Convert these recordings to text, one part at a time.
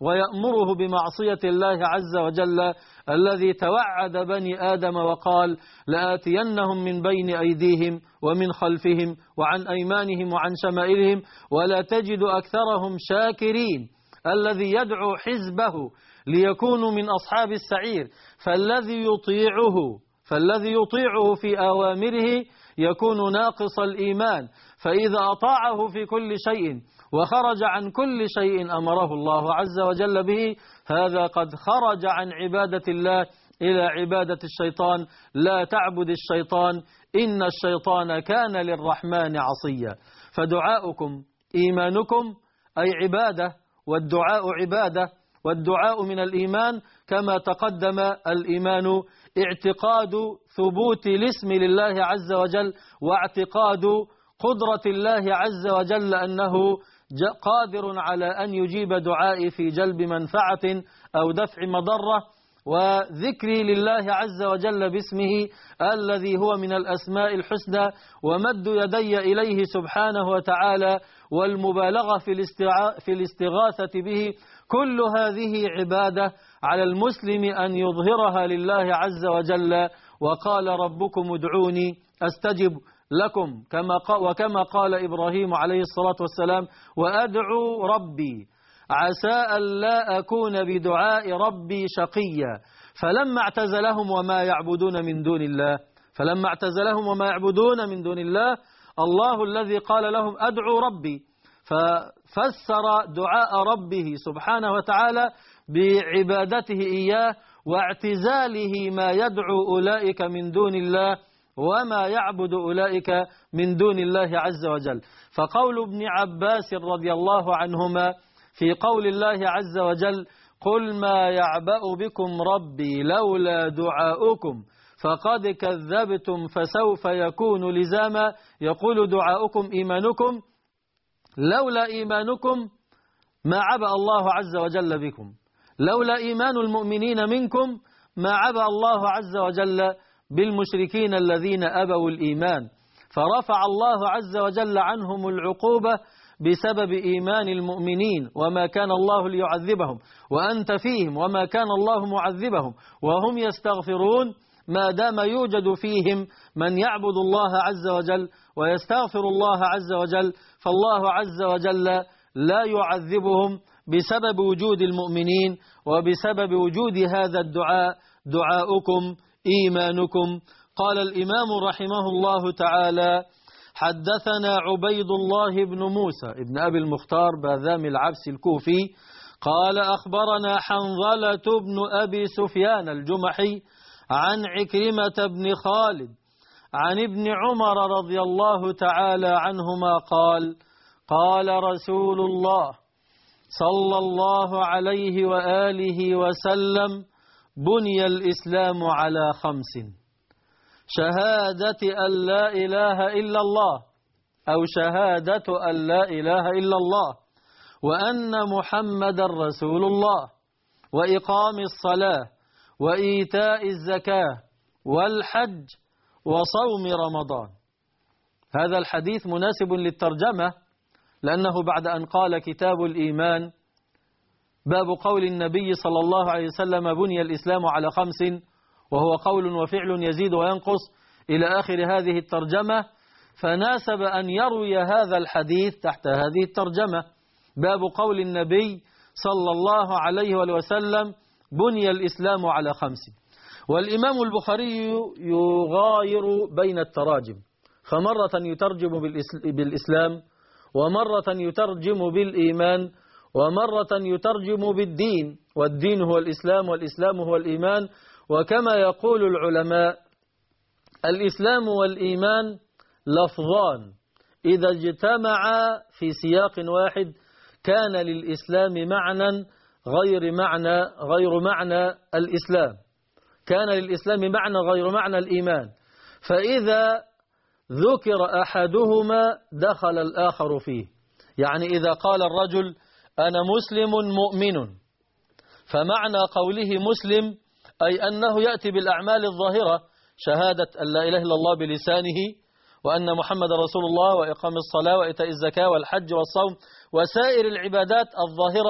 ويأمره بمعصية الله عز وجل الذي توعد بني آدم وقال لآتينهم من بين أيديهم ومن خلفهم وعن أيمانهم وعن شمائلهم ولا تجد أكثرهم شاكرين، الذي يدعو حزبه ليكونوا من أصحاب السعير. فالذي يطيعه في أوامره يكون ناقص الإيمان، فإذا أطاعه في كل شيء وخرج عن كل شيء أمره الله عز وجل به، هذا قد خرج عن عبادة الله إلى عبادة الشيطان. لا تعبد الشيطان إن الشيطان كان للرحمن عصيا. فدعاؤكم إيمانكم أي عبادة، والدعاء عبادة، والدعاء من الإيمان كما تقدم. الإيمان اعتقاد ثبوت الاسم لله عز وجل، واعتقاد قدرة الله عز وجل أنه قادر على أن يجيب دعائي في جلب منفعة أو دفع مضرة، وذكري لله عز وجل باسمه الذي هو من الأسماء الحسنى، ومد يدي إليه سبحانه وتعالى، والمبالغة في الاستغاثة به. كل هذه عبادة على المسلم أن يظهرها لله عز وجل. وقال ربكم ادعوني أستجب لكم، وكما قال إبراهيم عليه الصلاة والسلام وأدعو ربي عسى ألا أكون بدعاء ربي شقيا. فلما اعتزلهم وما يعبدون من دون الله الله الذي قال لهم أدعو ربي، ففسر دعاء ربه سبحانه وتعالى بعبادته إياه واعتزاله ما يدعو أولئك من دون الله وما يعبد أولئك من دون الله عز وجل. فقول ابن عباس رضي الله عنهما في قول الله عز وجل قل ما يعبأ بكم ربي لولا دعاؤكم فقد كذبتم فسوف يكون لزاما، يقول دعاؤكم إيمانكم، لولا إيمانكم ما عبأ الله عز وجل بكم، لولا إيمان المؤمنين منكم ما عبأ الله عز وجل بالمشركين الذين أبوا الإيمان، فرفع الله عز وجل عنهم العقوبة بسبب إيمان المؤمنين، وما كان الله ليعذبهم وأنت فيهم وما كان الله معذبهم وهم يستغفرون، ما دام يوجد فيهم من يعبد الله عز وجل ويستغفر الله عز وجل، فالله عز وجل لا يعذبهم بسبب وجود المؤمنين وبسبب وجود هذا الدعاء دعاؤكم إيمانكم. قال الإمام رحمه الله تعالى حدثنا عبيد الله بن موسى ابن أبي المختار باذام العبس الكوفي قال أخبرنا حنظلة بن أبي سفيان الجمحي عن عكرمة بن خالد عن ابن عمر رضي الله تعالى عنهما قال قال رسول الله صلى الله عليه وآله وسلم بني الإسلام على 5: شهادة أن لا إله إلا الله أو شهادة أن لا إله إلا الله وأن محمد رسول الله وإقام الصلاة وإيتاء الزكاة والحج وصوم رمضان. هذا الحديث مناسب للترجمة، لأنه بعد أن قال كتاب الإيمان باب قول النبي صلى الله عليه وسلم بني الإسلام على 5 وهو قول وفعل يزيد وينقص إلى آخر هذه الترجمة، فناسب أن يروي هذا الحديث تحت هذه الترجمة باب قول النبي صلى الله عليه وسلم بني الإسلام على 5. والإمام البخاري يغاير بين التراجم، فمرة يترجم بالإسلام، ومرة يترجم بالإيمان، ومرة يترجم بالدين، والدين هو الإسلام والإسلام هو الإيمان. وكما يقول العلماء الإسلام والإيمان لفظان إذا اجتمعا في سياق واحد كان للإسلام معنى غير معنى الإسلام، كان للإسلام معنى غير معنى الإيمان، فإذا ذكر أحدهما دخل الآخر فيه. يعني إذا قال الرجل أنا مسلم مؤمن، فمعنى قوله مسلم أي أنه يأتي بالأعمال الظاهرة، شهادة أن لا إله إلا الله بلسانه وأن محمد رسول الله وإقام الصلاة وإيتاء الزكاة والحج والصوم وسائر العبادات الظاهرة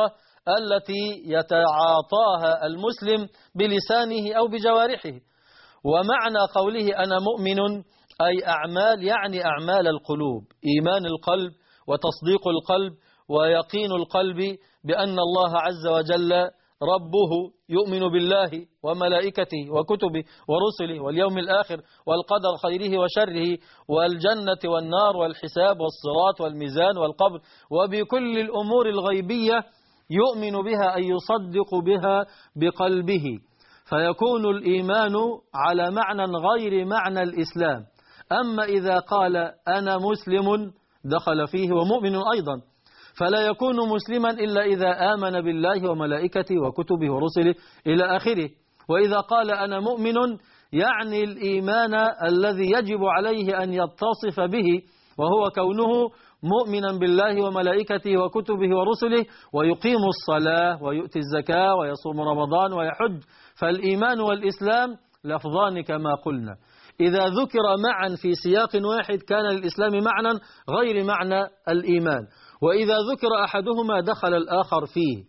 التي يتعاطاها المسلم بلسانه أو بجوارحه. ومعنى قوله أنا مؤمن أي أعمال، يعني أعمال القلوب، إيمان القلب وتصديق القلب ويقين القلب بأن الله عز وجل ربه، يؤمن بالله وملائكته وكتبه ورسله واليوم الآخر والقدر خيره وشره والجنة والنار والحساب والصراط والميزان والقبر، وبكل الأمور الغيبية يؤمن بها أي يصدق بها بقلبه، فيكون الإيمان على معنى غير معنى الإسلام. أما إذا قال أنا مسلم دخل فيه ومؤمن أيضا، فلا يكون مسلما إلا إذا آمن بالله وملائكته وكتبه ورسله إلى آخره. وإذا قال أنا مؤمن يعني الإيمان الذي يجب عليه أن يتصف به، وهو كونه مؤمنا بالله وملائكته وكتبه ورسله ويقيم الصلاة ويؤتي الزكاة ويصوم رمضان ويحج. فالإيمان والإسلام لفظان كما قلنا، إذا ذكر معا في سياق واحد كان للإسلام معنى غير معنى الإيمان، وإذا ذكر أحدهما دخل الآخر فيه.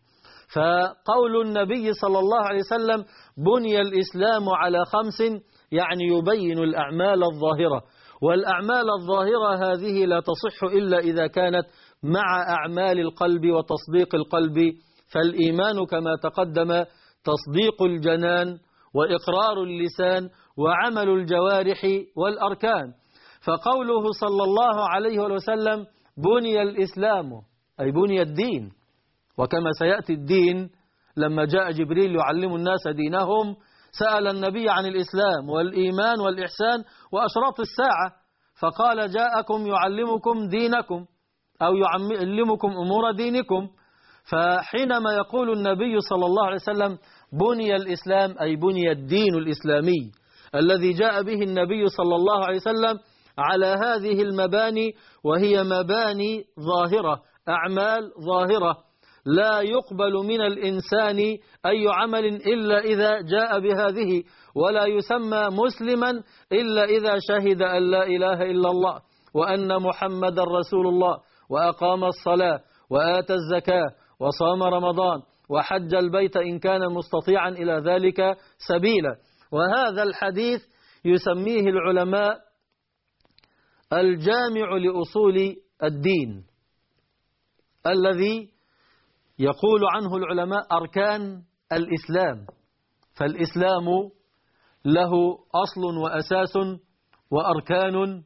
فقول النبي صلى الله عليه وسلم بني الإسلام على 5 يعني يبين الأعمال الظاهرة، والأعمال الظاهرة هذه لا تصح إلا إذا كانت مع أعمال القلب وتصديق القلب. فالإيمان كما تقدم تصديق الجنان وإقرار اللسان وعمل الجوارح والأركان. فقوله صلى الله عليه وسلم بني الإسلام أي بني الدين، وكما سيأتي الدين لما جاء جبريل يعلم الناس دينهم سأل النبي عن الإسلام والإيمان والإحسان وأشراط الساعة، فقال جاءكم يعلمكم دينكم أو يعلمكم أمور دينكم. فحينما يقول النبي صلى الله عليه وسلم بني الإسلام أي بني الدين الإسلامي الذي جاء به النبي صلى الله عليه وسلم على هذه المباني، وهي مباني ظاهرة، أعمال ظاهرة لا يقبل من الإنسان أي عمل إلا إذا جاء بهذه، ولا يسمى مسلما إلا إذا شهد أن لا إله إلا الله وأن محمد رسول الله وأقام الصلاة وآتى الزكاة وصام رمضان وحج البيت إن كان مستطيعا إلى ذلك سبيلا. وهذا الحديث يسميه العلماء الجامع لأصول الدين، الذي يقول عنه العلماء أركان الإسلام. فالإسلام له أصل وأساس وأركان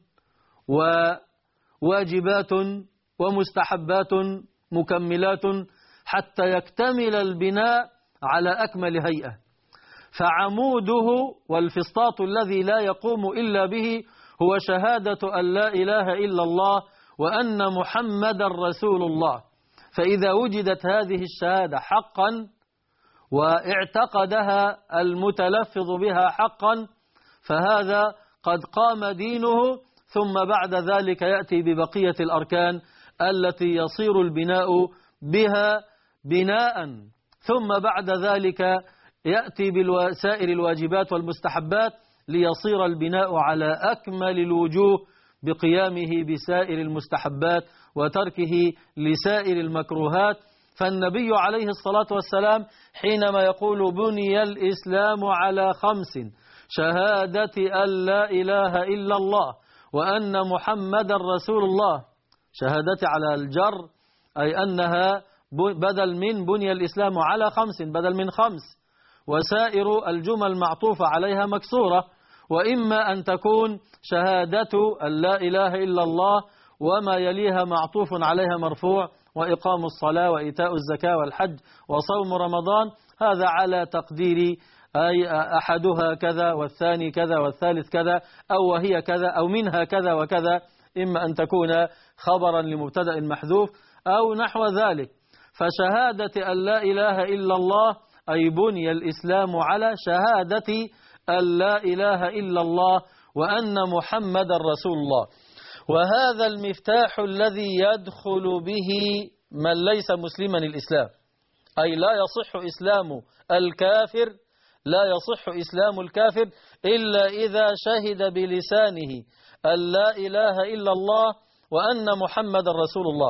وواجبات ومستحبات مكملات حتى يكتمل البناء على أكمل هيئة. فعموده والفسطاط الذي لا يقوم إلا به هو شهادة أن لا إله إلا الله وأن محمد رسول الله. فإذا وجدت هذه الشهادة حقا واعتقدها المتلفظ بها حقا فهذا قد قام دينه، ثم بعد ذلك يأتي ببقية الأركان التي يصير البناء بها بناء، ثم بعد ذلك يأتي بسائر الواجبات والمستحبات ليصير البناء على أكمل الوجوه بقيامه بسائر المستحبات وتركه لسائر المكروهات. فالنبي عليه الصلاة والسلام حينما يقول بني الإسلام على 5 شهادة أن لا إله إلا الله وأن محمد رسول الله، شهادة على الجر أي أنها بدل من بني الإسلام على 5 بدل من 5، وسائر الجمل معطوفة عليها مكسورة، وإما أن تكون شهادة أن لا إله إلا الله وما يليها معطوف عليها مرفوع، وإقام الصلاة وإيتاء الزكاة والحج وصوم رمضان، هذا على تقدير أي أحدها كذا والثاني كذا والثالث كذا أو وهي كذا أو منها كذا وكذا، إما أن تكون خبرا لمبتدأ محذوف أو نحو ذلك. فشهادة أن لا إله إلا الله أي بني الإسلام على شهادة أن لا إله إلا الله وأن محمد رسول الله. وهذا المفتاح الذي يدخل به من ليس مسلما الإسلام، أي لا يصح إسلام الكافر، لا يصح إسلام الكافر إلا إذا شهد بلسانه أن لا إله إلا الله وأن محمد رسول الله.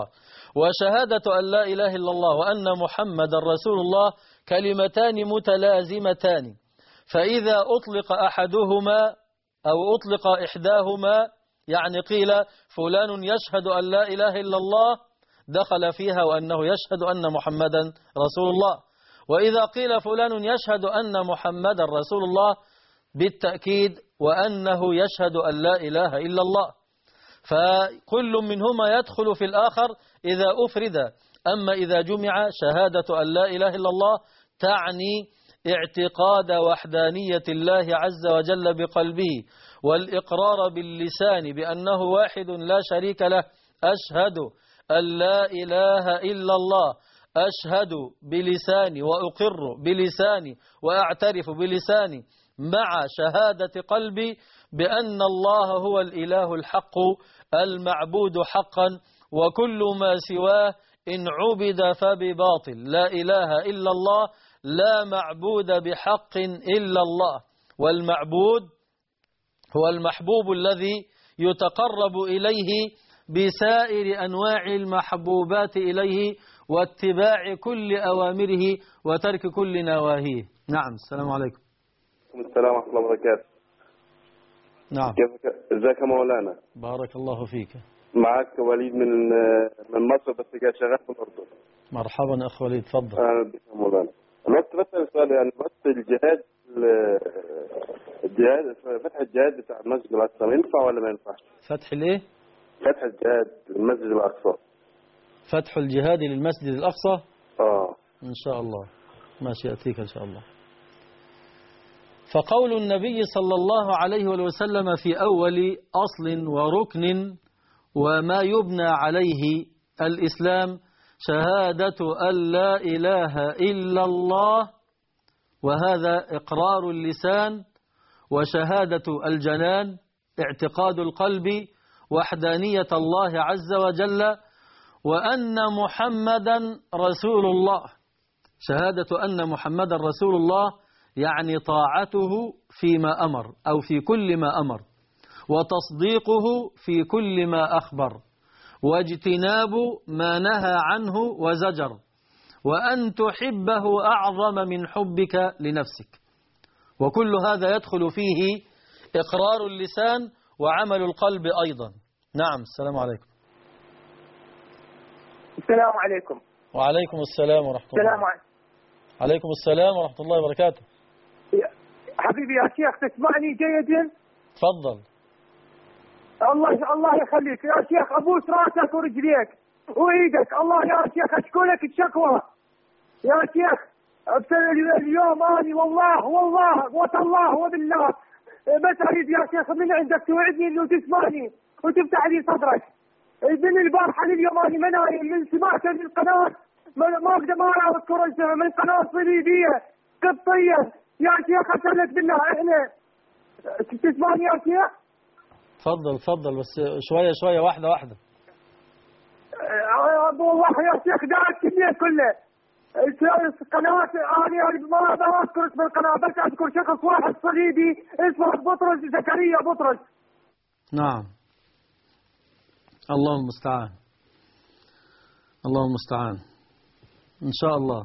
وشهادة أن لا إله إلا الله وأن محمد رسول الله كلمتان متلازمتان، فإذا أطلق أحدهما أو أطلق إحداهما يعني قيل فلان يشهد أن لا إله إلا الله دخل فيها وأنه يشهد أن محمدا رسول الله، وإذا قيل فلان يشهد أن محمدا رسول الله بالتأكيد وأنه يشهد أن لا إله إلا الله، فكل منهما يدخل في الآخر إذا أفرد. أما إذا جمع شهادة أن لا إله إلا الله تعني اعتقاد وحدانية الله عز وجل بقلبه والإقرار باللسان بأنه واحد لا شريك له، أشهد أن لا إله إلا الله، أشهد بلساني وأقر بلساني وأعترف بلساني مع شهادة قلبي بأن الله هو الإله الحق المعبود حقا، وكل ما سواه إن عبد فبباطل، لا إله إلا الله، لا معبود بحق إلا الله، والمعبود هو المحبوب الذي يتقرب إليه بسائر أنواع المحبوبات إليه واتباع كل أوامره وترك كل نواهيه. نعم. السلام عليكم. السلام ورحمة الله وبركاته. نعم. ازيك يا مولانا؟ بارك الله فيك. معك وليد من مصر بس جاي شغال في الأردن. مرحبا أخ وليد، تفضل. أهلا بك يا مولانا. أنا كنت بسأل سؤال، يعني بس الجهاد فتح الجهاد بتاع المسجد الأقصى ينفع ولا ما ينفعش؟ فتح الإيه؟ فتح الجهاد للمسجد الأقصى. فتح الجهاد للمسجد الأقصى؟ إن شاء الله، ماشي يأتيك إن شاء الله. فقول النبي صلى الله عليه وسلم في أول أصل وركن وما يبنى عليه الإسلام شهادة أن لا إله إلا الله، وهذا إقرار اللسان وشهادة الجنان، اعتقاد القلب وحدانية الله عز وجل، وأن محمدا رسول الله. شهادة أن محمدا رسول الله يعني طاعته فيما أمر أو في كل ما أمر، وتصديقه في كل ما أخبر، واجتناب ما نهى عنه وزجر، وأن تحبه أعظم من حبك لنفسك. وكل هذا يدخل فيه إقرار اللسان وعمل القلب أيضا. نعم. السلام عليكم. السلام عليكم. وعليكم السلام ورحمة الله. السلام عليكم. عليكم السلام ورحمة الله وبركاته. حبيبي يا شيخ تسمعني جيدا؟ تفضل. الله يخليك يا شيخ، ابوس راسك ورجليك وايدك، الله يا شيخ اشكو لك الشكوى يا شيخ. اليوم اني والله وتالله وبالله بس اريد يا شيخ من عندك توعدني انه تسمعني وتفتح لي صدرك. من البارحه لليوم اني ما نايم، من سمعت من القناه ما اقدر ما اذكر اسمها، من قناه صليبيه قبطيه يا شيخ، اسالك بالله احنا تسمعني يا شيخ؟ تفضل بس شوية واحدة. والله يا شيخ دارت كمية كله القنوات، أنا ما أذكر اسم القناة، بس أذكر شخص واحد صليبي اسمه بطرس زكريا بطرس. نعم. الله المستعان، الله المستعان إن شاء الله.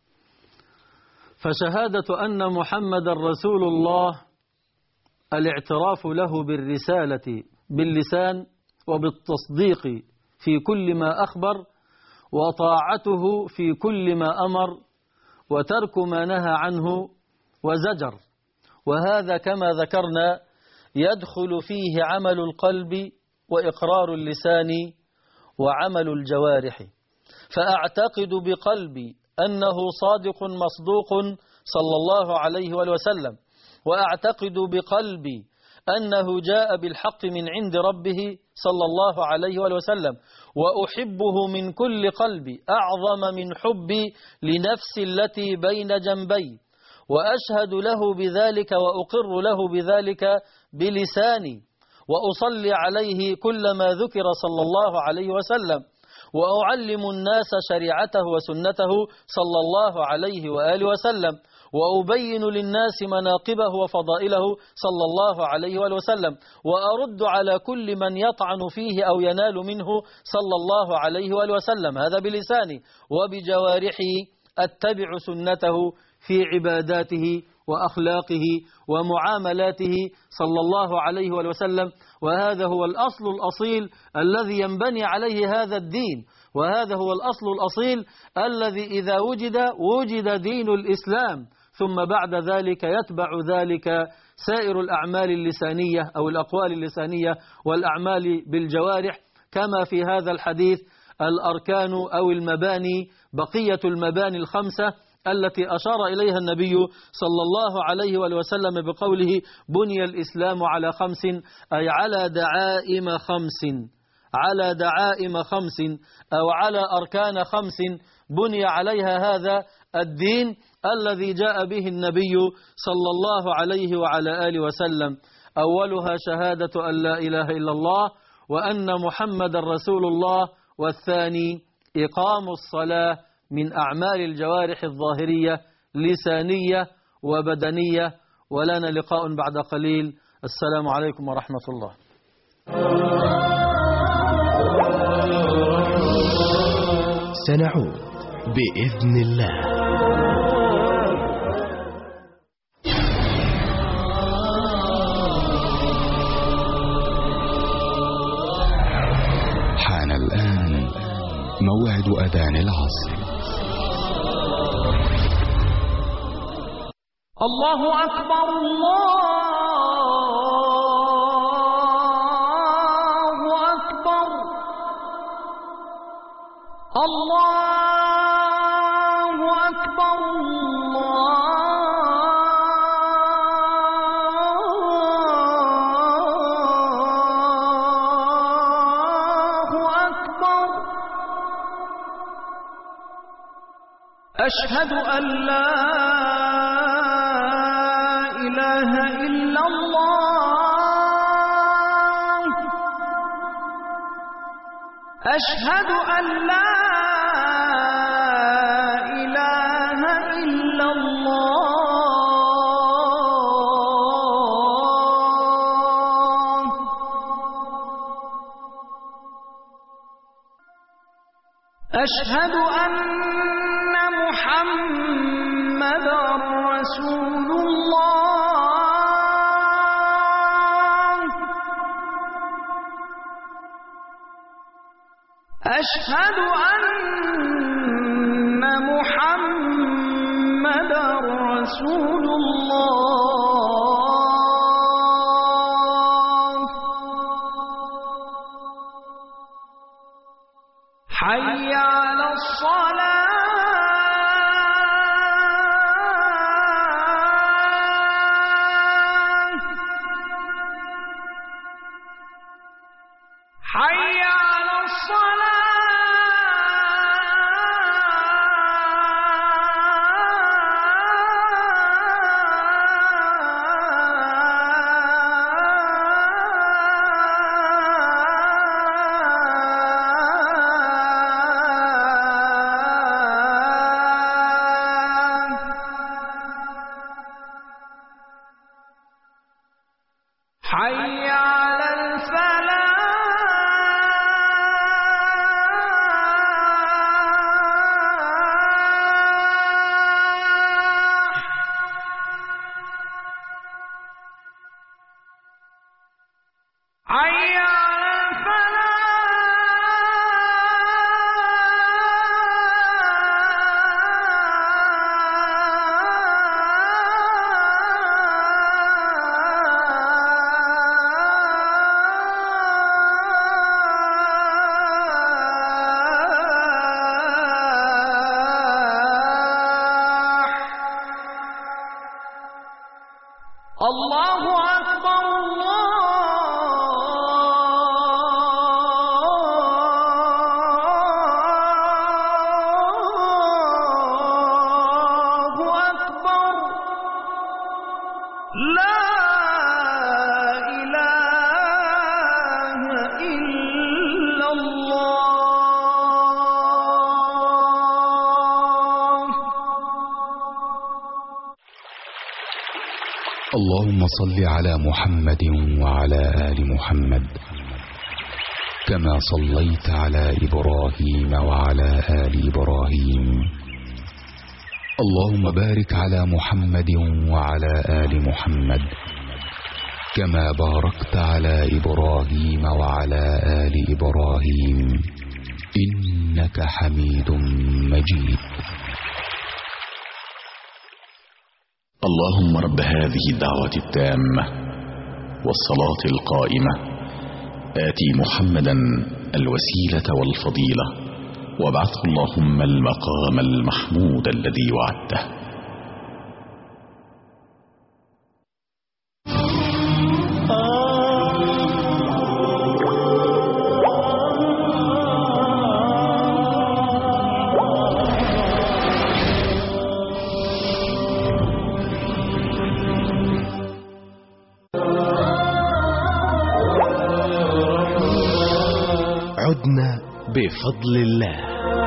فشهادة أن محمد رسول الله الاعتراف له بالرسالة باللسان وبالتصديق في كل ما أخبر، وطاعته في كل ما أمر، وترك ما نهى عنه وزجر. وهذا كما ذكرنا يدخل فيه عمل القلب وإقرار اللسان وعمل الجوارح. فأعتقد بقلبي أنه صادق مصدوق صلى الله عليه وسلم، وأعتقد بقلبي أنه جاء بالحق من عند ربه صلى الله عليه وسلم، وأحبه من كل قلبي أعظم من حبي لنفسي التي بين جنبي، وأشهد له بذلك وأقر له بذلك بلساني، وأصلي عليه كلما ذكر صلى الله عليه وسلم، وأعلم الناس شريعته وسنته صلى الله عليه وآله وسلم، وأبين للناس مناقبه وفضائله صلى الله عليه وآله وسلم، وأرد على كل من يطعن فيه أو ينال منه صلى الله عليه وآله وسلم. هذا بلساني، وبجوارحي أتبع سنته في عباداته وأخلاقه ومعاملاته صلى الله عليه وآله وسلم. وهذا هو الأصل الأصيل الذي ينبني عليه هذا الدين، وهذا هو الأصل الأصيل الذي إذا وجد دين الإسلام، ثم بعد ذلك يتبع ذلك سائر الأعمال اللسانية أو الأقوال اللسانية والأعمال بالجوارح، كما في هذا الحديث الأركان أو المباني، بقية المباني الخمسة التي أشار إليها النبي صلى الله عليه وسلم بقوله بني الإسلام على 5، أي على دعائم 5، على دعائم 5 أو على أركان 5 بني عليها هذا الدين الذي جاء به النبي صلى الله عليه وعلى آله وسلم. أولها شهادة أن لا إله إلا الله وأن محمد رسول الله، والثاني إقام الصلاة من أعمال الجوارح الظاهرية لسانية وبدنية. ولنا لقاء بعد قليل. السلام عليكم ورحمة الله. سنعود بإذن الله. حان الآن موعد أذان العصر. الله أكبر، الله أكبر، الله أكبر، الله أكبر. أشهد أن لا إله إلا الله، أشهد أن لا إله إلا الله، أشهد أن محمد رسول الله، أشهد أن محمد رسول الله. حي على الصلاة، حي على الصلاة. حي على الفلاح. حي على الله أكبر، الله أكبر، لا إله إلا الله. اللهم صل على محمد وعلى آل محمد كما صليت على إبراهيم وعلى آل إبراهيم. اللهم بارك على محمد وعلى آل محمد كما باركت على إبراهيم وعلى آل إبراهيم إنك حميد مجيد. اللهم رب هذه الدعوة التامة والصلاة القائمة آتي محمدا الوسيلة والفضيلة وابعثه اللهم المقام المحمود الذي وعدته. عدنا بفضل الله.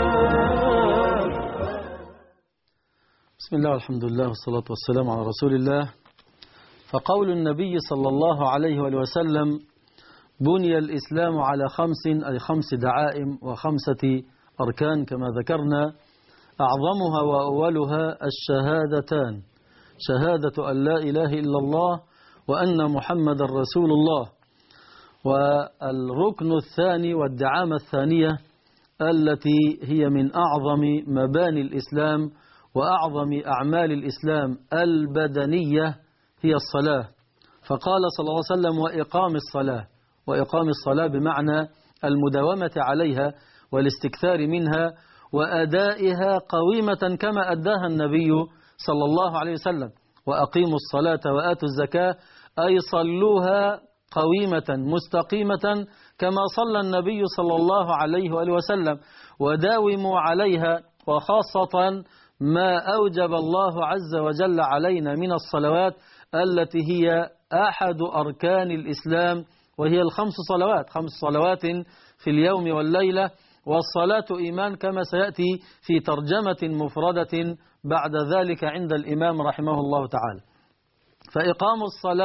بسم الله والحمد لله والصلاة والسلام على رسول الله. فقول النبي صلى الله عليه وسلم: بني الإسلام على 5، أي 5 دعائم و5 أركان كما ذكرنا، أعظمها وأولها الشهادتان، شهادة أن لا إله إلا الله وأن محمد رسول الله. والركن الثاني والدعامة الثانية التي هي من أعظم مباني الإسلام وأعظم أعمال الإسلام البدنية هي الصلاة. فقال صلى الله عليه وسلم: وإقام الصلاة. وإقام الصلاة بمعنى المداومة عليها والاستكثار منها وأدائها قويمة كما أداها النبي صلى الله عليه وسلم. وأقيموا الصلاة وآتوا الزكاة، أي صلوها قويمة مستقيمة كما صلى النبي صلى الله عليه وآله وسلم، وداوموا عليها، وخاصة ما أوجب الله عز وجل علينا من الصلوات التي هي أحد أركان الإسلام، وهي ال5 صلوات، 5 صلوات في اليوم والليلة. والصلاة إيمان كما سيأتي في ترجمة مفردة بعد ذلك عند الإمام رحمه الله تعالى. فإقام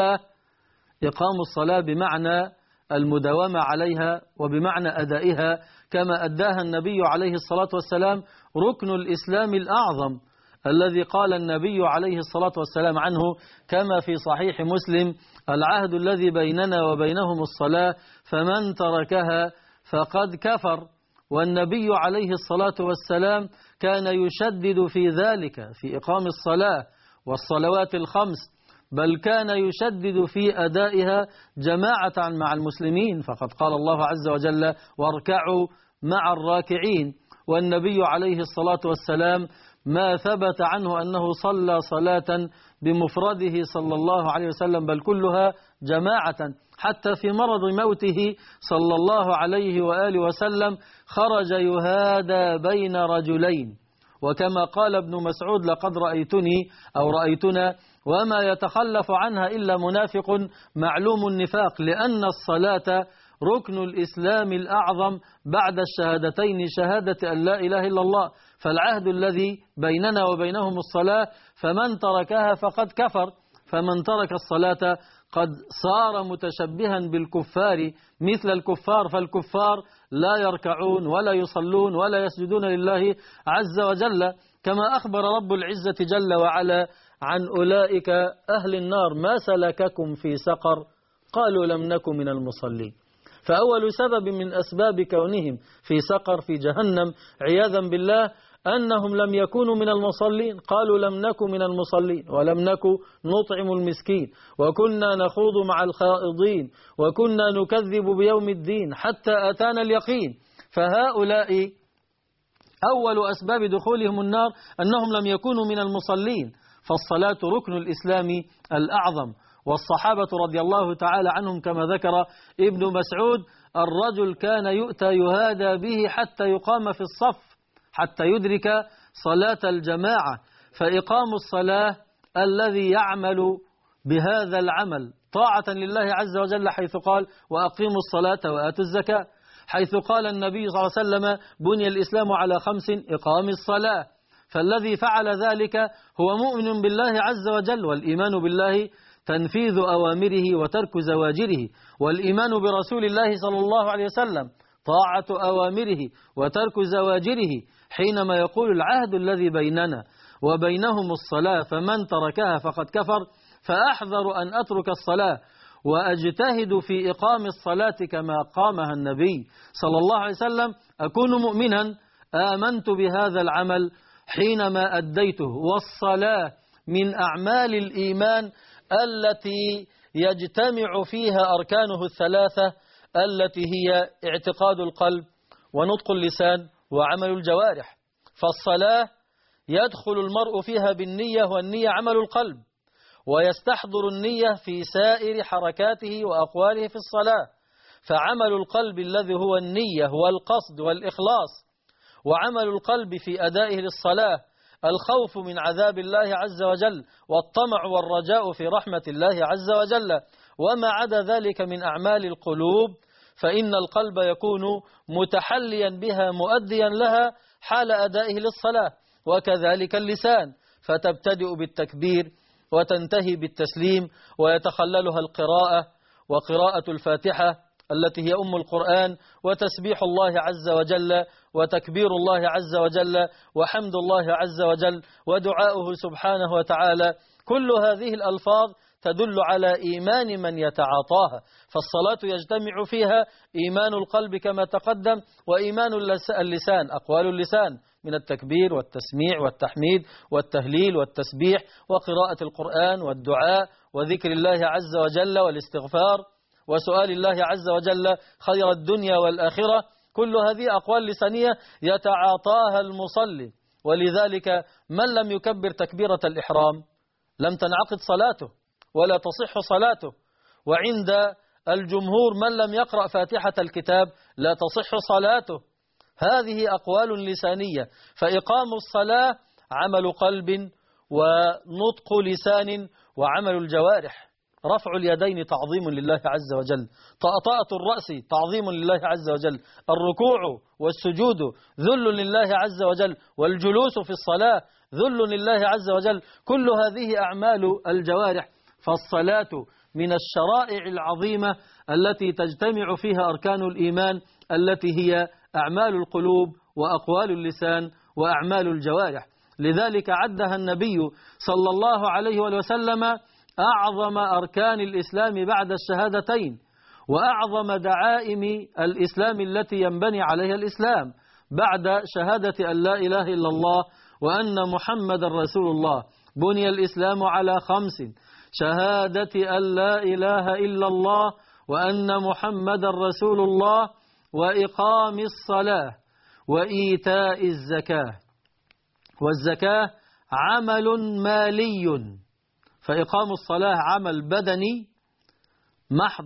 الصلاة بمعنى المداومة عليها وبمعنى أدائها كما أداها النبي عليه الصلاة والسلام، ركن الإسلام الأعظم الذي قال النبي عليه الصلاة والسلام عنه كما في صحيح مسلم: العهد الذي بيننا وبينهم الصلاة فمن تركها فقد كفر. والنبي عليه الصلاة والسلام كان يشدد في ذلك، في إقام الصلاة والصلوات ال5، بل كان يشدد في أدائها جماعة مع المسلمين، فقد قال الله عز وجل: واركعوا مع الراكعين. والنبي عليه الصلاة والسلام ما ثبت عنه أنه صلى صلاة بمفرده صلى الله عليه وسلم، بل كلها جماعة. حتى في مرض موته صلى الله عليه وآله وسلم خرج يهادى بين رجلين، وكما قال ابن مسعود: لقد رأيتني أو رأيتنا وما يتخلف عنها إلا منافق معلوم النفاق، لأن الصلاة ركن الإسلام الأعظم بعد الشهادتين، شهادة أن لا إله إلا الله. فالعهد الذي بيننا وبينهم الصلاة، فمن تركها فقد كفر. فمن ترك الصلاة قد صار متشبها بالكفار مثل الكفار، فالكفار لا يركعون ولا يصلون ولا يسجدون لله عز وجل، كما أخبر رب العزة جل وعلا عن أولئك أهل النار: ما سلككم في سقر؟ قالوا لم نكن من المصلين. فأول سبب من أسباب كونهم في سقر، في جهنم عياذا بالله، أنهم لم يكونوا من المصلين. قالوا لم نكن من المصلين ولم نكن نطعم المسكين وكنا نخوض مع الخائضين وكنا نكذب بيوم الدين حتى أتانا اليقين. فهؤلاء أول أسباب دخولهم النار أنهم لم يكونوا من المصلين. فالصلاة ركن الإسلام الأعظم. والصحابة رضي الله تعالى عنهم كما ذكر ابن مسعود: الرجل كان يؤتى يهادى به حتى يقام في الصف، حتى يدرك صلاة الجماعة. فإقام الصلاة الذي يعمل بهذا العمل طاعة لله عز وجل، حيث قال: وأقيموا الصلاة وآتوا الزكاة، حيث قال النبي صلى الله عليه وسلم: بني الإسلام على 5: إقام الصلاة. فالذي فعل ذلك هو مؤمن بالله عز وجل، والإيمان بالله تنفيذ أوامره وترك زواجره. والإيمان برسول الله صلى الله عليه وسلم طاعة أوامره وترك زواجره، حينما يقول العهد الذي بيننا وبينهم الصلاة فمن تركها فقد كفر، فأحذر أن أترك الصلاة وأجتهد في إقام الصلاة كما قامها النبي صلى الله عليه وسلم، أكون مؤمنا آمنت بهذا العمل حينما أديته. والصلاة من أعمال الإيمان التي يجتمع فيها أركانه الثلاثة، التي هي اعتقاد القلب ونطق اللسان وعمل الجوارح. فالصلاة يدخل المرء فيها بالنية، والنية عمل القلب، ويستحضر النية في سائر حركاته وأقواله في الصلاة. فعمل القلب الذي هو النية والقصد والإخلاص، وعمل القلب في أدائه للصلاة الخوف من عذاب الله عز وجل والطمع والرجاء في رحمة الله عز وجل، وما عدا ذلك من أعمال القلوب، فإن القلب يكون متحليا بها مؤديا لها حال أدائه للصلاة. وكذلك اللسان، فتبتدئ بالتكبير وتنتهي بالتسليم، ويتخللها القراءة وقراءة الفاتحة التي هي أم القرآن، وتسبيح الله عز وجل، وتكبير الله عز وجل، وحمد الله عز وجل، ودعاؤه سبحانه وتعالى. كل هذه الألفاظ تدل على إيمان من يتعاطاها. فالصلاة يجتمع فيها إيمان القلب كما تقدم، وإيمان اللسان، أقوال اللسان من التكبير والتسميع والتحميد والتهليل والتسبيح وقراءة القرآن والدعاء وذكر الله عز وجل والاستغفار وسؤال الله عز وجل خير الدنيا والآخرة. كل هذه أقوال لسانية يتعاطاها المصلي. ولذلك من لم يكبر تكبيرة الإحرام لم تنعقد صلاته ولا تصح صلاته. وعند الجمهور من لم يقرأ فاتحة الكتاب لا تصح صلاته. هذه أقوال لسانية. فإقام الصلاة عمل قلب ونطق لسان وعمل الجوارح. رفع اليدين تعظيم لله عز وجل، طأطأة الرأس تعظيم لله عز وجل، الركوع والسجود ذل لله عز وجل، والجلوس في الصلاة ذل لله عز وجل. كل هذه أعمال الجوارح. فالصلاة من الشرائع العظيمة التي تجتمع فيها أركان الإيمان، التي هي أعمال القلوب وأقوال اللسان وأعمال الجوارح. لذلك عدها النبي صلى الله عليه وسلم أعظم أركان الإسلام بعد الشهادتين، وأعظم دعائم الإسلام التي ينبني عليها الإسلام بعد شهادة أن لا إله إلا الله وأن محمد رسول الله. بني الإسلام على 5: شهادة أن لا إله إلا الله وأن محمد رسول الله، وإقام الصلاة، وإيتاء الزكاة. والزكاة عمل مالي، فإقام الصلاة عمل بدني محض،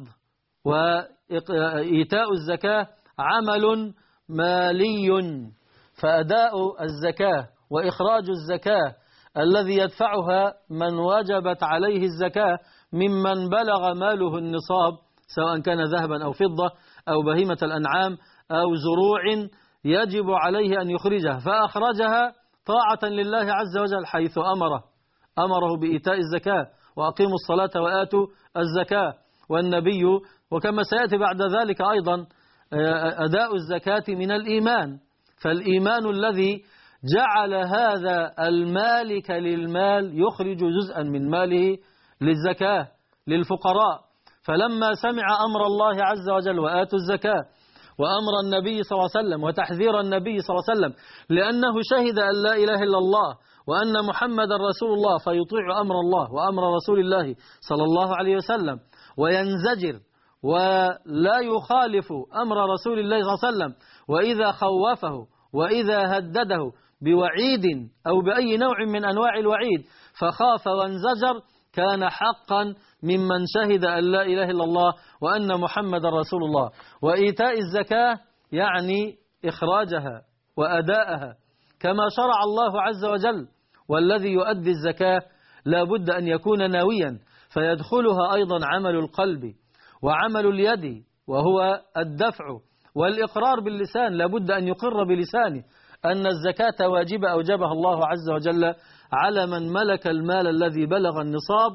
وإيتاء الزكاة عمل مالي. فأداء الزكاة وإخراج الزكاة الذي يدفعها من وجبت عليه الزكاة ممن بلغ ماله النصاب، سواء كان ذهبا أو فضة أو بهيمة الأنعام أو زروع، يجب عليه أن يخرجها، فأخرجها طاعة لله عز وجل حيث أمره بإيتاء الزكاة، وأقيموا الصلاة وآتوا الزكاة. والنبي وكما سيأتي بعد ذلك أيضا أداء الزكاة من الإيمان. فالإيمان الذي جعل هذا المالك للمال يخرج جزءا من ماله للزكاة للفقراء. فلما سمع أمر الله عز وجل وآتوا الزكاة، وأمر النبي صلى الله عليه وسلم وتحذير النبي صلى الله عليه وسلم، لأنه شهد أن لا إله إلا الله وأن محمد رسول الله، فيطيع أمر الله وأمر رسول الله صلى الله عليه وسلم، وينزجر ولا يخالف أمر رسول الله صلى الله عليه وسلم. وإذا خوفه وإذا هدده بوعيد أو بأي نوع من أنواع الوعيد فخاف وانزجر، كان حقا ممن شهد أن لا إله إلا الله وأن محمد رسول الله. وإيتاء الزكاة يعني إخراجها وأداءها كما شرع الله عز وجل. والذي يؤدي الزكاة لا بد أن يكون ناويا، فيدخلها أيضا عمل القلب وعمل اليد، وهو الدفع والإقرار باللسان. لا بد أن يقر بلسانه أن الزكاة واجبة أوجبها الله عز وجل على من ملك المال الذي بلغ النصاب،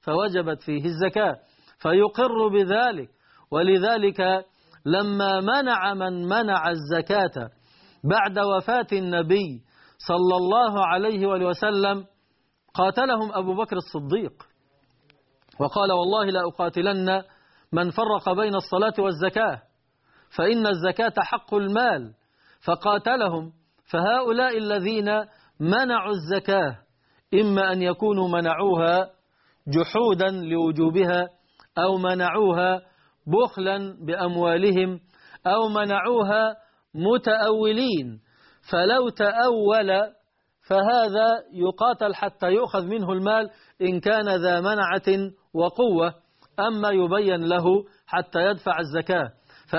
فوجبت فيه الزكاة فيقر بذلك. ولذلك لما منع من منع الزكاة بعد وفاة النبي صلى الله عليه وسلم قاتلهم أبو بكر الصديق وقال والله لا أقاتلن من فرق بين الصلاة والزكاة فإن الزكاة حق المال، فقاتلهم. فهؤلاء الذين منعوا الزكاة إما أن يكونوا منعوها جحودا لوجوبها أو منعوها بخلا بأموالهم أو منعوها متأولين، فلو تأول فهذا يقاتل حتى يؤخذ منه المال إن كان ذا منعة وقوة، أما يبين له حتى يدفع الزكاة.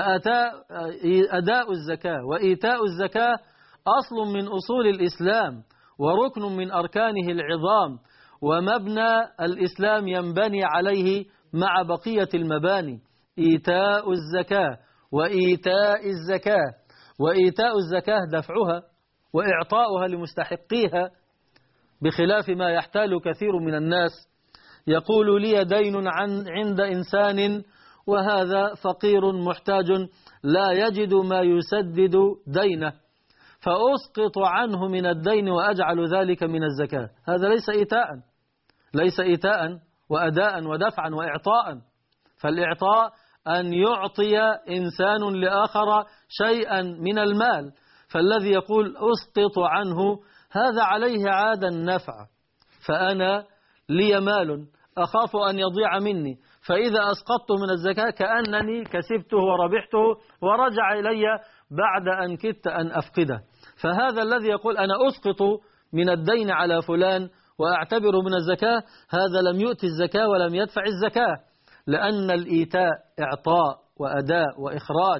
فأداء الزكاة وإيتاء الزكاة أصل من أصول الإسلام وركن من أركانه العظام، ومبنى الإسلام ينبني عليه مع بقية المباني: إيتاء الزكاة وإيتاء الزكاة. وإيتاء الزكاة دفعها وإعطاؤها لمستحقيها، بخلاف ما يحتال كثير من الناس يقول لي دين عند إنسان وهذا فقير محتاج لا يجد ما يسدد دينه فأسقط عنه من الدين وأجعل ذلك من الزكاة. هذا ليس إيتاء وأداء ودفعا وإعطاء. فالإعطاء أن يعطي إنسان لآخر شيئا من المال، فالذي يقول أسقط عنه هذا عليه عاد النفع، فأنا لي مال أخاف أن يضيع مني، فإذا أسقطت من الزكاة كأنني كسبته وربحته ورجع إلي بعد أن كدت أن أفقده. فهذا الذي يقول أنا أسقط من الدين على فلان وأعتبر من الزكاة، هذا لم يؤتي الزكاة ولم يدفع الزكاة، لأن الإيتاء إعطاء وأداء وإخراج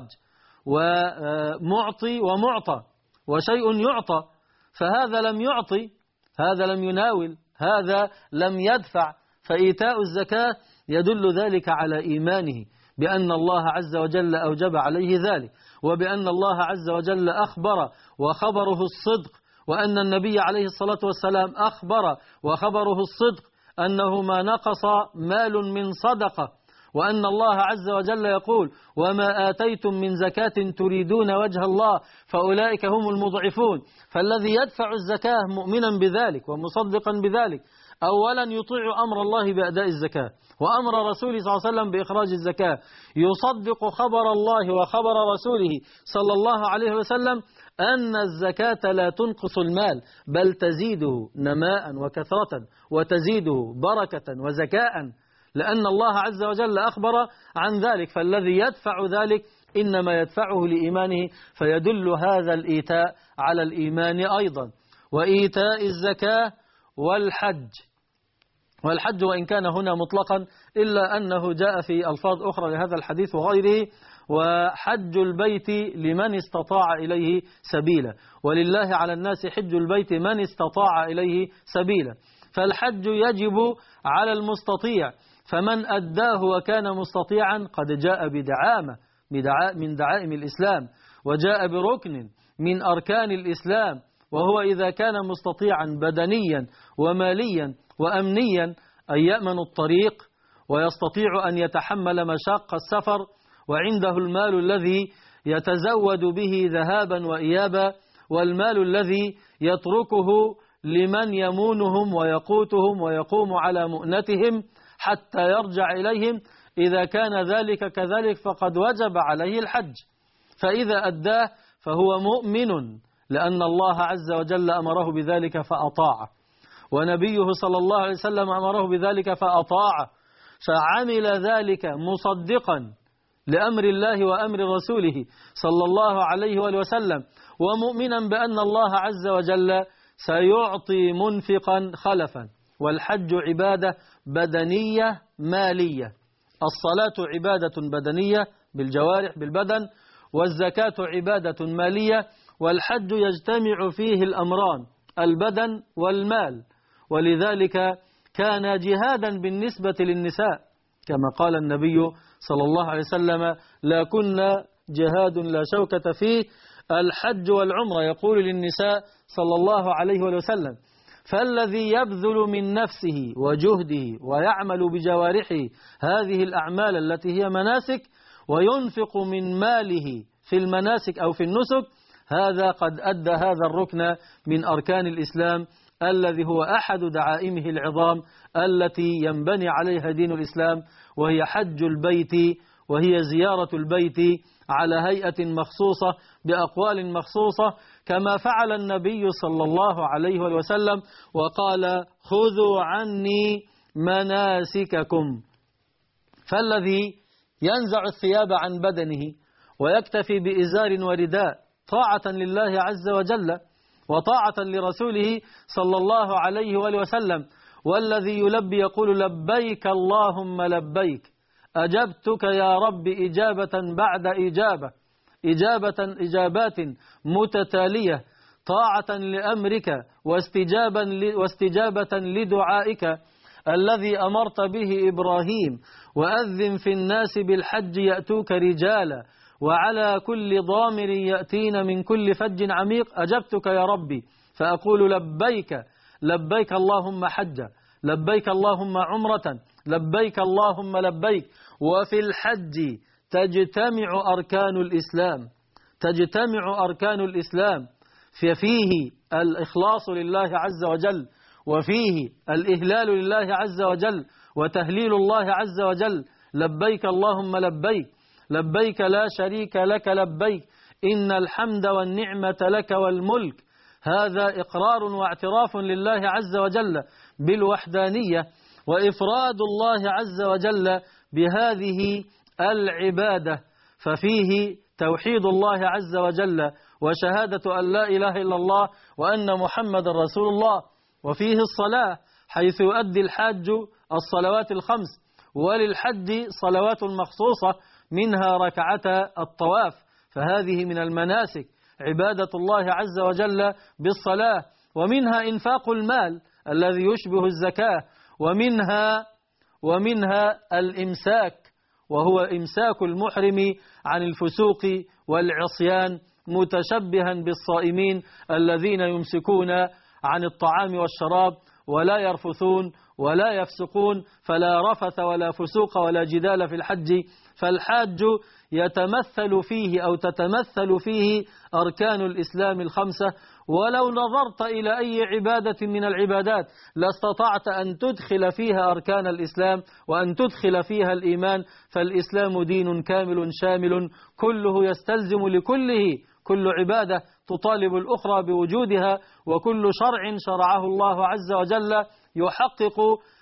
ومعطي ومعطى، وشيء يعطى، فهذا لم يعطي، هذا لم يناول، هذا لم يدفع. فإيتاء الزكاة يدل ذلك على إيمانه بأن الله عز وجل أوجب عليه ذلك، وبأن الله عز وجل أخبر وخبره الصدق، وأن النبي عليه الصلاة والسلام أخبر وخبره الصدق أنه ما نقص مال من صدقة، وأن الله عز وجل يقول وما آتيتم من زكاة تريدون وجه الله فأولئك هم المضعفون. فالذي يدفع الزكاة مؤمنا بذلك ومصدقا بذلك أولا يطيع أمر الله بأداء الزكاة وأمر رسوله صلى الله عليه وسلم بإخراج الزكاة، يصدق خبر الله وخبر رسوله صلى الله عليه وسلم أن الزكاة لا تنقص المال بل تزيده نماء وكثرة وتزيده بركة وزكاء، لأن الله عز وجل أخبر عن ذلك. فالذي يدفع ذلك إنما يدفعه لإيمانه، فيدل هذا الإيتاء على الإيمان أيضا. وإيتاء الزكاة والحج وإن كان هنا مطلقا إلا أنه جاء في ألفاظ أخرى لهذا الحديث وغيره: وحج البيت لمن استطاع إليه سبيلا، ولله على الناس حج البيت من استطاع إليه سبيلا. فالحج يجب على المستطيع، فمن أداه وكان مستطيعا قد جاء بدعامة من دعائم الإسلام، وجاء بركن من أركان الإسلام، وهو إذا كان مستطيعا بدنيا وماليا وأمنيا أن يأمن الطريق ويستطيع أن يتحمل مشاق السفر، وعنده المال الذي يتزود به ذهابا وإيابا، والمال الذي يتركه لمن يمونهم ويقوتهم ويقوم على مؤنتهم حتى يرجع إليهم. إذا كان ذلك كذلك فقد وجب عليه الحج، فإذا أداه فهو مؤمن، لأن الله عز وجل أمره بذلك فأطاعه، ونبيه صلى الله عليه وسلم أمره بذلك فأطاعه، فعمل ذلك مصدقا لأمر الله وأمر رسوله صلى الله عليه وسلم، ومؤمنا بأن الله عز وجل سيعطي منفقا خلفا. والحج عبادة بدنية مالية، الصلاة عبادة بدنية بالجوارح بالبدن، والزكاة عبادة مالية، والحج يجتمع فيه الأمران البدن والمال. ولذلك كان جهادا بالنسبة للنساء، كما قال النبي صلى الله عليه وسلم: لا كنا جهاد لا شوكة فيه الحج والعمرة، يقول للنساء صلى الله عليه وسلم. فالذي يبذل من نفسه وجهده ويعمل بجوارحه هذه الأعمال التي هي مناسك وينفق من ماله في المناسك أو في النسك، هذا قد أدى هذا الركن من أركان الإسلام الذي هو أحد دعائمه العظام التي ينبني عليها دين الإسلام، وهي حج البيت، وهي زيارة البيت على هيئة مخصوصة بأقوال مخصوصة، كما فعل النبي صلى الله عليه وسلم وقال: خذوا عني مناسككم. فالذي ينزع الثياب عن بدنه ويكتفي بإزار ورداء طاعة لله عز وجل وطاعة لرسوله صلى الله عليه وسلم، والذي يلبي يقول: لبيك اللهم لبيك، أجبتك يا رب إجابة بعد إجابة، إجابات متتالية، طاعة لأمرك واستجابة لدعائك الذي أمرت به إبراهيم: وأذن في الناس بالحج يأتوك رجالا وعلى كل ضامر يأتين من كل فج عميق، أجبتك يا ربي فأقول: لبيك لبيك اللهم حجا، لبيك اللهم عمرة، لبيك اللهم لبيك. وفي الحج تجتمع أركان الإسلام، ففيه الإخلاص لله عز وجل، وفيه الإهلال لله عز وجل، وتهليل الله عز وجل: لبيك اللهم لبيك، لبيك لا شريك لك لبيك، إن الحمد والنعمة لك والملك. هذا إقرار واعتراف لله عز وجل بالوحدانية، وإفراد الله عز وجل بهذه العبادة، ففيه توحيد الله عز وجل وشهادة أن لا إله إلا الله وأن محمد رسول الله. وفيه الصلاة، حيث يؤدي الحاج الصلوات الخمس، وللحج صلوات مخصوصة منها ركعة الطواف، فهذه من المناسك عبادة الله عز وجل بالصلاة. ومنها إنفاق المال الذي يشبه الزكاة، ومنها الإمساك، وهو إمساك المحرم عن الفسوق والعصيان، متشبها بالصائمين الذين يمسكون عن الطعام والشراب ولا يرفثون ولا يفسقون، فلا رفث ولا فسوق ولا جدال في الحج. فالحاج يتمثل فيه أو تتمثل فيه أركان الإسلام الخمسة، ولو نظرت إلى أي عبادة من العبادات لاستطعت أن تدخل فيها أركان الإسلام وأن تدخل فيها الإيمان، فالإسلام دين كامل شامل، كله يستلزم لكله، كل عبادة تطالب الأخرى بوجودها، وكل شرع شرعه الله عز وجل يحقق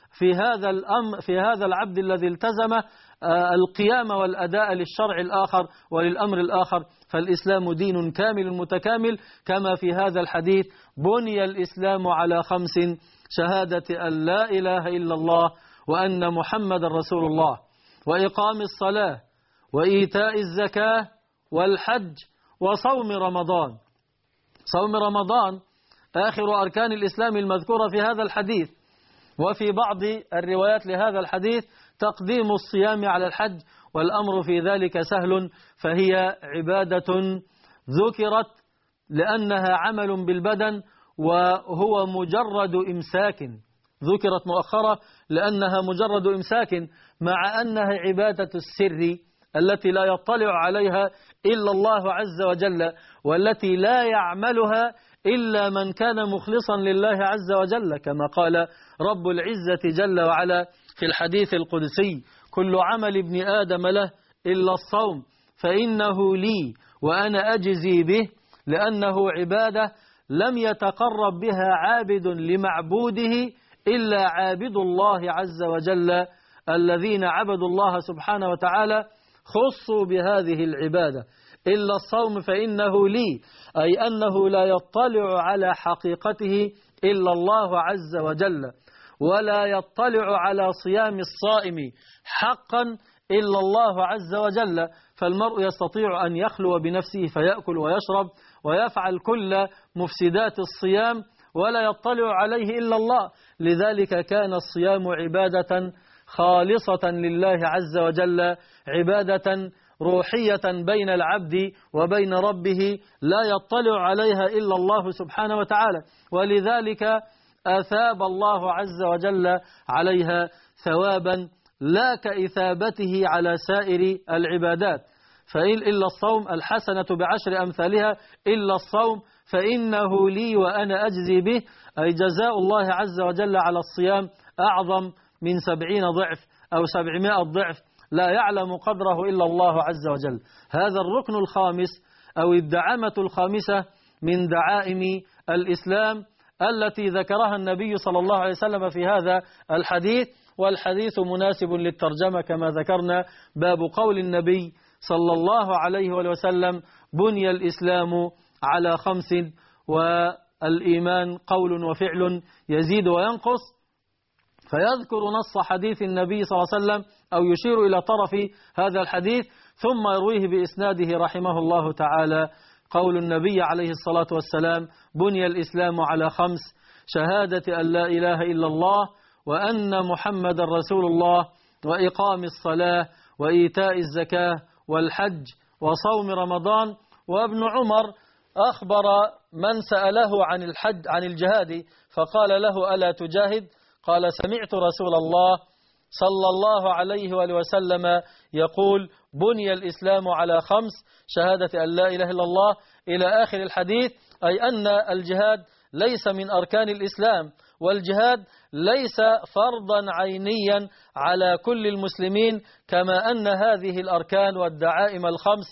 في هذا العبد الذي التزم القيام والأداء للشرع الآخر وللأمر الآخر. فالإسلام دين كامل متكامل، كما في هذا الحديث: بني الإسلام على 5: شهادة أن لا إله إلا الله وأن محمد رسول الله، وإقام الصلاة، وإيتاء الزكاة، والحج، وصوم رمضان. صوم رمضان آخر أركان الإسلام المذكورة في هذا الحديث. وفي بعض الروايات لهذا الحديث تقديم الصيام على الحج، والأمر في ذلك سهل، فهي عبادة ذكرت لأنها عمل بالبدن وهو مجرد إمساك، ذكرت مؤخرة لأنها مجرد إمساك، مع أنها عبادة السر التي لا يطلع عليها إلا الله عز وجل، والتي لا يعملها إلا من كان مخلصا لله عز وجل، كما قال رب العزة جل وعلا في الحديث القدسي: كل عمل ابن آدم له إلا الصوم فإنه لي وأنا أجزي به، لأنه عبادة لم يتقرب بها عابد لمعبوده إلا عابد الله عز وجل. الذين عبدوا الله سبحانه وتعالى خصوا بهذه العبادة. إلا الصوم فإنه لي، أي أنه لا يطلع على حقيقته إلا الله عز وجل، ولا يطلع على صيام الصائم حقا إلا الله عز وجل. فالمرء يستطيع أن يخلو بنفسه فيأكل ويشرب ويفعل كل مفسدات الصيام ولا يطلع عليه إلا الله. لذلك كان الصيام عبادة خالصة لله عز وجل، عبادة روحية بين العبد وبين ربه لا يطلع عليها إلا الله سبحانه وتعالى. ولذلك أثاب الله عز وجل عليها ثوابا لا كإثابته على سائر العبادات. إلا الصوم الحسنة بعشر أمثالها إلا الصوم فإنه لي وأنا أجزي به، أي جزاء الله عز وجل على الصيام أعظم من 70 ضعف أو 700 ضعف لا يعلم قدره إلا الله عز وجل. هذا الركن الخامس أو الدعامة الخامسة من دعائم الإسلام التي ذكرها النبي صلى الله عليه وسلم في هذا الحديث، والحديث مناسب للترجمة كما ذكرنا، باب قول النبي صلى الله عليه وسلم: بني الإسلام على 5 والإيمان قول وفعل يزيد وينقص، فيذكر نص حديث النبي صلى الله عليه وسلم أو يشير إلى طرف هذا الحديث ثم يرويه بإسناده رحمه الله تعالى. قول النبي عليه الصلاة والسلام: بني الإسلام على 5: شهادة أن لا إله إلا الله وأن محمد رسول الله وإقام الصلاة وإيتاء الزكاة والحج وصوم رمضان. وابن عمر أخبر من سأله عن الجهاد فقال له: ألا تجاهد؟ قال: سمعت رسول الله صلى الله عليه وآله وسلم يقول: بني الإسلام على 5: شهادة أن لا إله إلا الله، إلى آخر الحديث. أي أن الجهاد ليس من أركان الإسلام، والجهاد ليس فرضا عينيا على كل المسلمين، كما أن هذه الأركان والدعائم ال5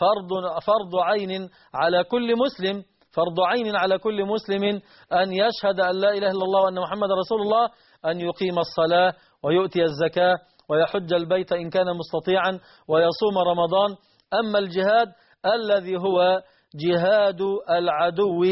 فرض عين على كل مسلم، فرض عين على كل مسلم أن يشهد أن لا إله إلا الله وأن محمد رسول الله، أن يقيم الصلاة ويؤتي الزكاة ويحج البيت إن كان مستطيعا ويصوم رمضان. أما الجهاد الذي هو جهاد العدو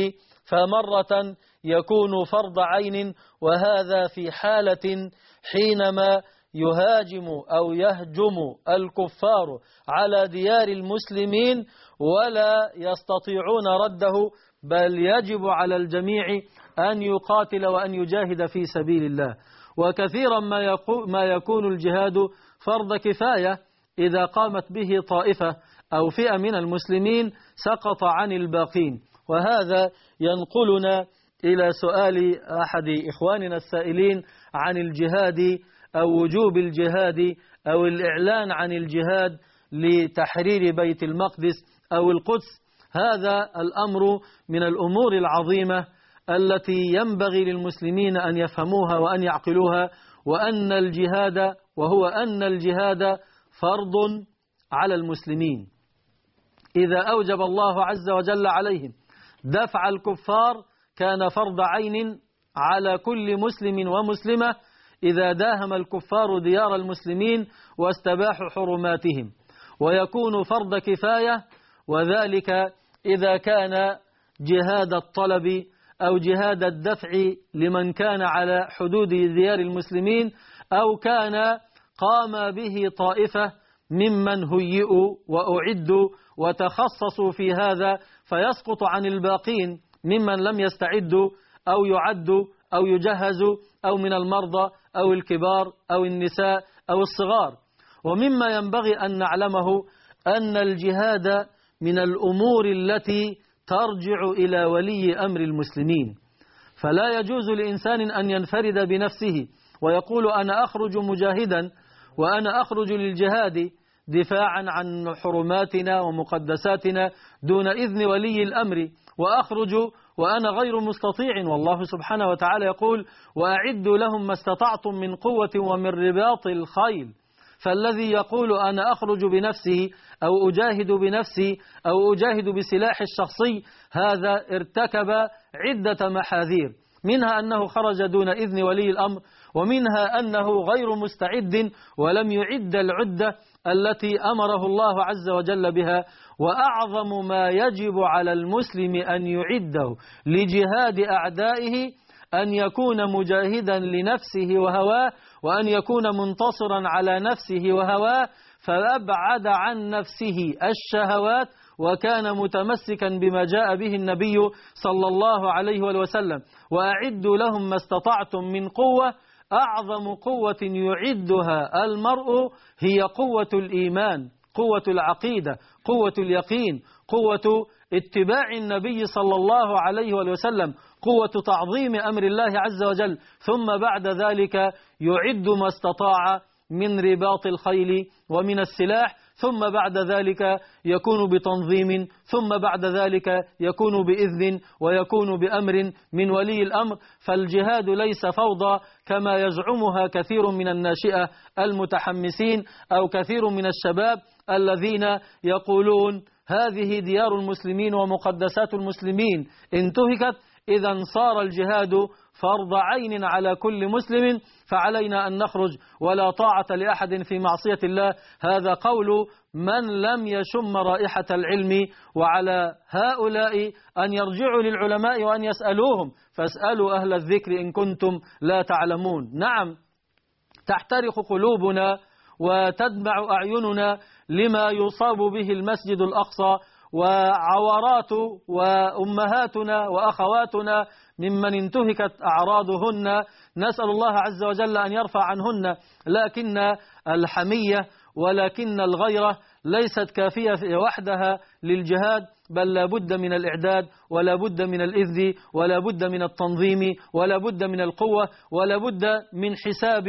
فمرة يكون فرض عين، وهذا في حالة حينما يهاجم أو يهجم الكفار على ديار المسلمين ولا يستطيعون رده، بل يجب على الجميع أن يقاتل وأن يجاهد في سبيل الله. وكثيرا ما يكون الجهاد فرض كفاية، إذا قامت به طائفة أو فئة من المسلمين سقط عن الباقين. وهذا ينقلنا إلى سؤال أحد إخواننا السائلين عن الجهاد أو وجوب الجهاد أو الإعلان عن الجهاد لتحرير بيت المقدس أو القدس. هذا الأمر من الأمور العظيمة التي ينبغي للمسلمين أن يفهموها وأن يعقلوها، وأن الجهاد فرض على المسلمين. إذا أوجب الله عز وجل عليهم دفع الكفار كان فرض عين على كل مسلم ومسلمة إذا داهم الكفار ديار المسلمين واستباحوا حرماتهم، ويكون فرض كفاية وذلك إذا كان جهاد الطلب أو جهاد الدفع لمن كان على حدود ديار المسلمين، أو كان قام به طائفة ممن هيئوا وأعدوا وتخصصوا في هذا، فيسقط عن الباقين ممن لم يستعدوا أو يعدوا أو يجهزوا، أو من المرضى أو الكبار أو النساء أو الصغار. ومما ينبغي أن نعلمه أن الجهاد من الأمور التي ترجع إلى ولي أمر المسلمين، فلا يجوز لإنسان أن ينفرد بنفسه ويقول: أنا أخرج مجاهدا وأنا أخرج للجهاد دفاعا عن حرماتنا ومقدساتنا دون إذن ولي الأمر، وأخرج وأنا غير مستطيع. والله سبحانه وتعالى يقول: وأعدوا لهم ما استطعتم من قوة ومن رباط الخيل. فالذي يقول أنا أخرج بنفسي أو أجاهد بنفسي أو أجاهد بسلاح الشخصي، هذا ارتكب عدة محاذير، منها أنه خرج دون إذن ولي الأمر، ومنها أنه غير مستعد ولم يعد العدة التي أمره الله عز وجل بها. وأعظم ما يجب على المسلم أن يعده لجهاد أعدائه أن يكون مجاهدا لنفسه وهواه، وأن يكون منتصرا على نفسه وهواه، فأبعد عن نفسه الشهوات وكان متمسكا بما جاء به النبي صلى الله عليه وسلم. وأعدوا لهم ما استطعتم من قوة. أعظم قوة يعدها المرء هي قوة الإيمان، قوة العقيدة، قوة اليقين، قوة اتباع النبي صلى الله عليه وسلم، قوة تعظيم أمر الله عز وجل، ثم بعد ذلك يعد ما استطاع من رباط الخيل ومن السلاح، ثم بعد ذلك يكون بتنظيم، ثم بعد ذلك يكون بإذن ويكون بأمر من ولي الأمر. فالجهاد ليس فوضى كما يزعمها كثير من الناشئة المتحمسين أو كثير من الشباب الذين يقولون هذه ديار المسلمين ومقدسات المسلمين انتهكت، إذا صار الجهاد فرض عين على كل مسلم، فعلينا أن نخرج ولا طاعة لأحد في معصية الله. هذا قول من لم يشم رائحة العلم، وعلى هؤلاء أن يرجعوا للعلماء وأن يسألوهم، فاسألوا أهل الذكر إن كنتم لا تعلمون. نعم، تحترق قلوبنا وتدمع أعيننا لما يصاب به المسجد الأقصى وعورات وأمهاتنا وأخواتنا ممن انتهكت أعراضهن. نسأل الله عز وجل أن يرفع عنهن، لكن الحمية ولكن الغيرة ليست كافية وحدها للجهاد، بل لا بد من الإعداد، ولا بد من الإذن، ولا بد من التنظيم، ولا بد من القوة، ولا بد من حساب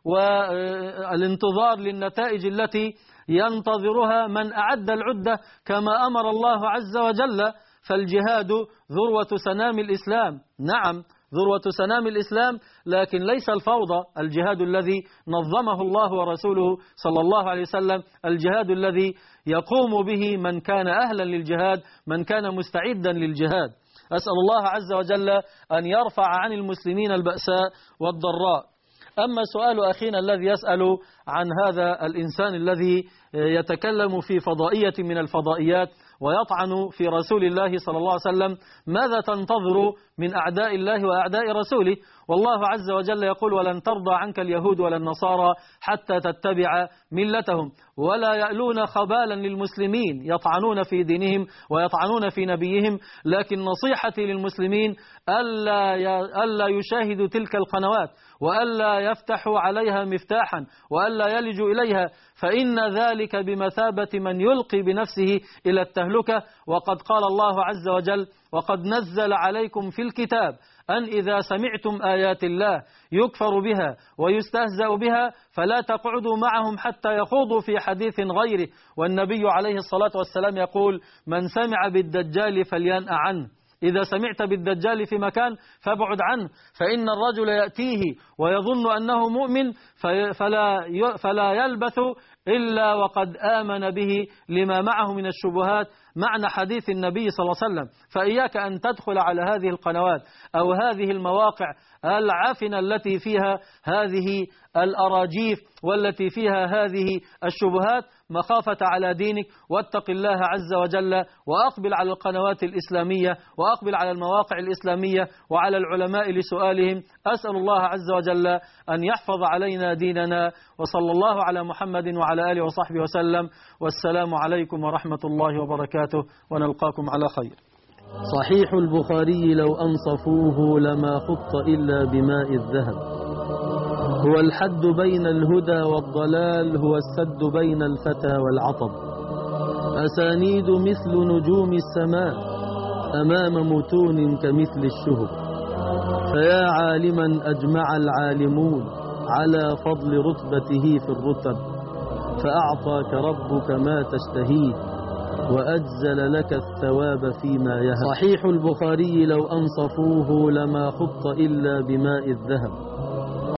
والانتظار للنتائج التي ينتظرها من أعد العدة كما أمر الله عز وجل. فالجهاد ذروة سنام الإسلام، نعم ذروة سنام الإسلام، لكن ليس الفوضى. الجهاد الذي نظمه الله ورسوله صلى الله عليه وسلم، الجهاد الذي يقوم به من كان أهلا للجهاد، من كان مستعدا للجهاد. أسأل الله عز وجل أن يرفع عن المسلمين البأساء والضراء. أما سؤال أخينا الذي يسأل عن هذا الإنسان الذي يتكلم في فضائية من الفضائيات ويطعن في رسول الله صلى الله عليه وسلم، ماذا تنتظر من أعداء الله وأعداء رسوله؟ والله عز وجل يقول ولن ترضى عنك اليهود ولا النصارى حتى تتبع ملتهم، ولا يألون خبالا للمسلمين يطعنون في دينهم ويطعنون في نبيهم. لكن نصيحتي للمسلمين ألا يشاهدوا تلك القنوات، وألا يفتحوا عليها مفتاحا، وألا يلجوا إليها، فإن ذلك بمثابة من يلقي بنفسه إلى التهلكة. وقد قال الله عز وجل وقد نزل عليكم في الكتاب أن إذا سمعتم آيات الله يكفر بها ويستهزأ بها فلا تقعدوا معهم حتى يخوضوا في حديث غيره. والنبي عليه الصلاة والسلام يقول من سمع بالدجال فلينأ عنه. إذا سمعت بالدجال في مكان فابعد عنه، فإن الرجل يأتيه ويظن أنه مؤمن فلا يلبث إلا وقد آمن به لما معه من الشبهات، معنى حديث النبي صلى الله عليه وسلم. فإياك أن تدخل على هذه القنوات أو هذه المواقع العافنة التي فيها هذه الأراجيف والتي فيها هذه الشبهات مخافة على دينك. واتق الله عز وجل وأقبل على القنوات الإسلامية وأقبل على المواقع الإسلامية وعلى العلماء لسؤالهم. أسأل الله عز وجل أن يحفظ علينا ديننا، وصلى الله على محمد وعلى آله وصحبه وسلم، والسلام عليكم ورحمة الله وبركاته، ونلقاكم على خير. صحيح البخاري لو أنصفوه لما خط إلا بماء الذهب، هو الحد بين الهدى والضلال، هو السد بين الفتى والعطب، أسانيد مثل نجوم السماء أمام متون كمثل الشهب، فيا عالما أجمع العالمون على فضل رتبته في الرتب، فأعطاك ربك ما تشتهيه وأجزل لك الثواب فيما يهب. صحيح البخاري لو أنصفوه لما خط إلا بماء الذهب،